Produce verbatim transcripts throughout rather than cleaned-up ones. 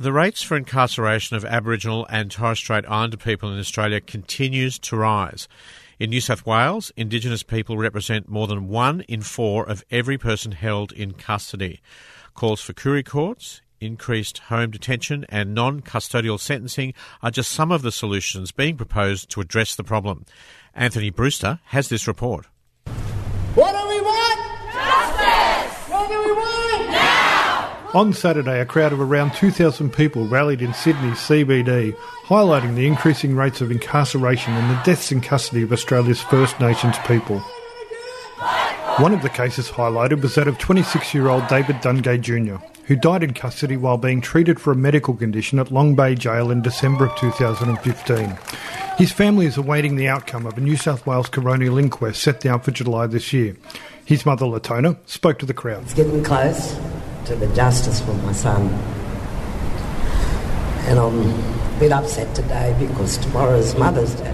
The rates for incarceration of Aboriginal and Torres Strait Islander people in Australia continues to rise. In New South Wales, Indigenous people represent more than one in four of every person held in custody. Calls for Koori courts, increased home detention and non-custodial sentencing are just some of the solutions being proposed to address the problem. Anthony Brewster has this report. What do we want? Justice! What do we want? Now! On Saturday, a crowd of around two thousand people rallied in Sydney's C B D, highlighting the increasing rates of incarceration and the deaths in custody of Australia's First Nations people. One of the cases highlighted was that of twenty-six-year-old David Dungay Junior, who died in custody while being treated for a medical condition at Long Bay Jail in December of two thousand fifteen. His family is awaiting the outcome of a New South Wales coronial inquest set down for July this year. His mother, Latona, spoke to the crowd. It's getting close to the justice for my son. And I'm a bit upset today because tomorrow's Mother's Day.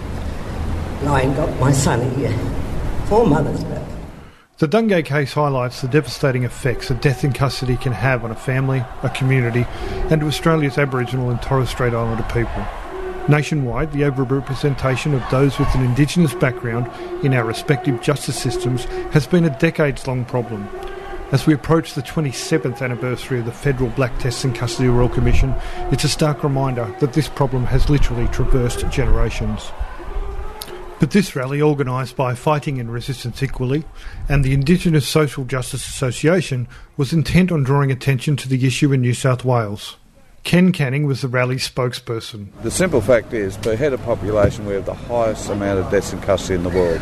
And I ain't got my son here for Mother's Day. The Dungay case highlights the devastating effects a death in custody can have on a family, a community, and to Australia's Aboriginal and Torres Strait Islander people. Nationwide, the overrepresentation of those with an Indigenous background in our respective justice systems has been a decades-long problem. As we approach the twenty-seventh anniversary of the Federal Black Tests in Custody Royal Commission, it's a stark reminder that this problem has literally traversed generations. But this rally, organised by Fighting and Resistance Equally and the Indigenous Social Justice Association, was intent on drawing attention to the issue in New South Wales. Ken Canning was the rally's spokesperson. The simple fact is, per head of population, we have the highest amount of deaths in custody in the world.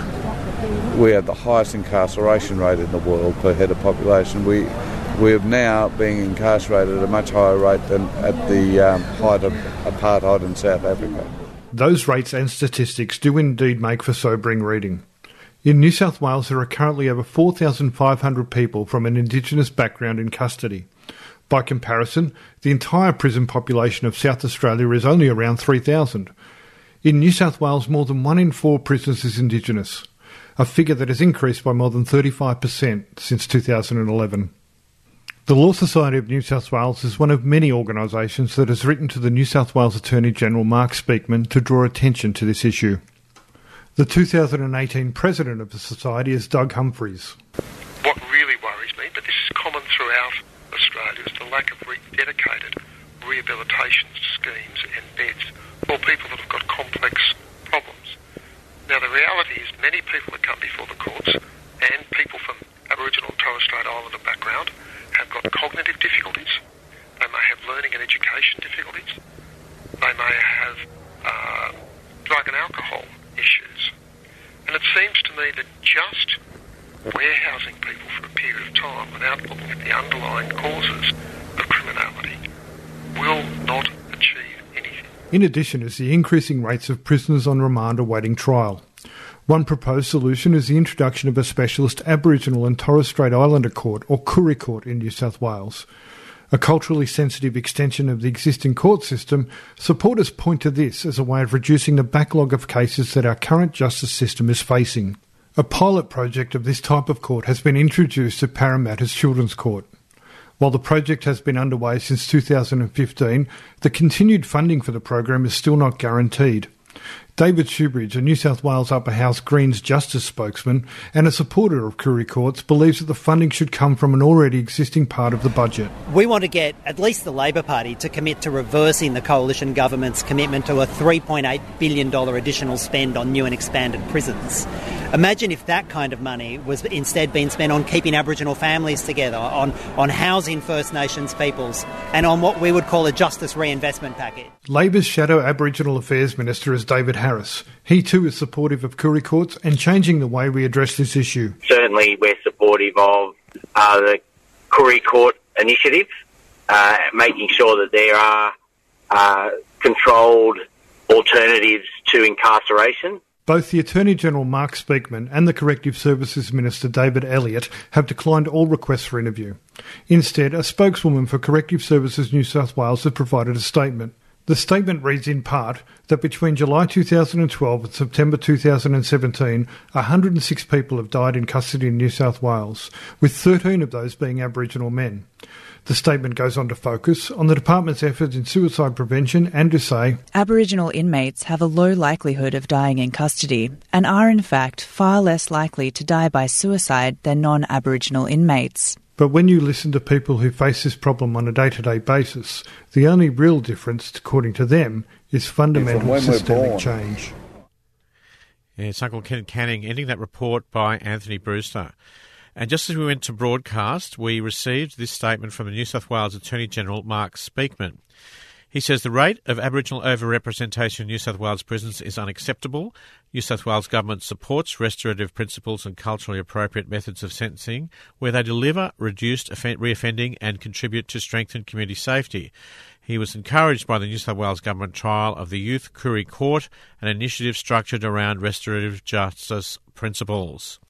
We have the highest incarceration rate in the world per head of population. We we have now been incarcerated at a much higher rate than at the um, height of apartheid in South Africa. Those rates and statistics do indeed make for sobering reading. In New South Wales, there are currently over four thousand five hundred people from an Indigenous background in custody. By comparison, the entire prison population of South Australia is only around three thousand. In New South Wales, more than one in four prisoners is Indigenous, a figure that has increased by more than thirty-five percent since two thousand eleven. The Law Society of New South Wales is one of many organisations that has written to the New South Wales Attorney-General Mark Speakman to draw attention to this issue. The two thousand eighteen president of the Society is Doug Humphries. What really worries me, but this is common throughout Australia, is the lack of re- dedicated rehabilitation schemes and beds for people that have got complex problems. Now, the reality is many people that come before the courts and people from Aboriginal and Torres Strait Islander background have got cognitive difficulties. They may have learning and education difficulties. They may have uh, drug and alcohol issues. And it seems to me that just warehousing people for a period of time without looking at the underlying causes of criminality will not achieve anything. In addition is the increasing rates of prisoners on remand awaiting trial. One proposed solution is the introduction of a specialist Aboriginal and Torres Strait Islander court, or Koori court, in New South Wales. A culturally sensitive extension of the existing court system, supporters point to this as a way of reducing the backlog of cases that our current justice system is facing. A pilot project of this type of court has been introduced at Parramatta's Children's Court. While the project has been underway since two thousand fifteen, the continued funding for the program is still not guaranteed. David Shoebridge, a New South Wales Upper House Greens Justice spokesman and a supporter of Koori courts, believes that the funding should come from an already existing part of the budget. We want to get at least the Labor Party to commit to reversing the coalition government's commitment to a three point eight billion dollars additional spend on new and expanded prisons. Imagine if that kind of money was instead being spent on keeping Aboriginal families together, on, on housing First Nations peoples, and on what we would call a justice reinvestment package. Labor's shadow Aboriginal Affairs Minister is David Harris. He too is supportive of Koori courts and changing the way we address this issue. Certainly we're supportive of uh, the Koori court initiative, uh, making sure that there are uh, controlled alternatives to incarceration. Both the Attorney-General Mark Speakman and the Corrective Services Minister David Elliott have declined all requests for interview. Instead, a spokeswoman for Corrective Services New South Wales has provided a statement. The statement reads in part that between July two thousand twelve and September two thousand seventeen, one hundred six people have died in custody in New South Wales, with thirteen of those being Aboriginal men. The statement goes on to focus on the department's efforts in suicide prevention and to say, Aboriginal inmates have a low likelihood of dying in custody and are in fact far less likely to die by suicide than non-Aboriginal inmates. But when you listen to people who face this problem on a day-to-day basis, the only real difference, according to them, is fundamental systemic change. Yeah, it's Uncle Ken Canning ending that report by Anthony Brewster. And just as we went to broadcast, we received this statement from the New South Wales Attorney-General, Mark Speakman. He says the rate of Aboriginal overrepresentation in New South Wales prisons is unacceptable. New South Wales Government supports restorative principles and culturally appropriate methods of sentencing where they deliver reduced reoffending and contribute to strengthened community safety. He was encouraged by the New South Wales Government trial of the Youth Koori Court, an initiative structured around restorative justice principles.